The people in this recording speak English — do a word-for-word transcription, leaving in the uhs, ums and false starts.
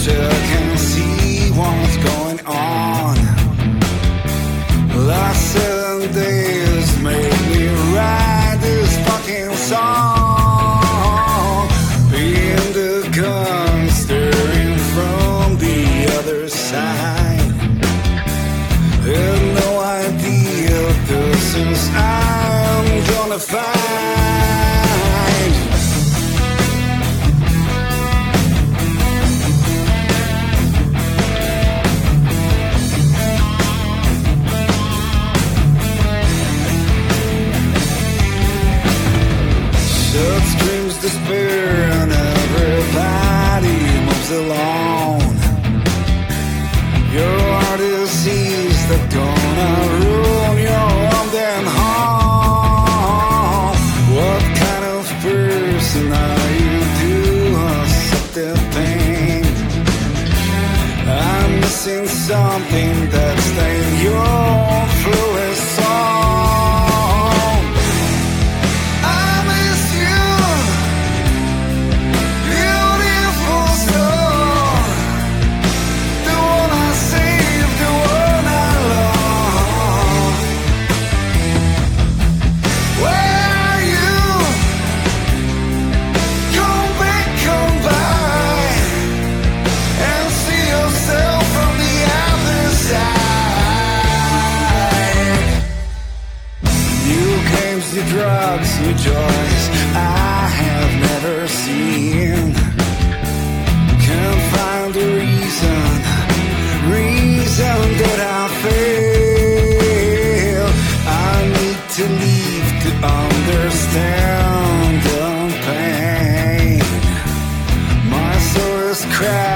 still can't see what's going on. Last seven days made me write this fucking song. In the gun staring from the other side. Have no idea this is I'm gonna find. Shut screams despair and everybody moves along. Your heart is disease that's gonna ruin your home damn home. What kind of person are you to accept the pain? I'm missing something that's in your fluid song. The drugs, new joys I have never seen. Can't find a reason, reason that I fail. I need to leave to understand the pain. My soul is cracked.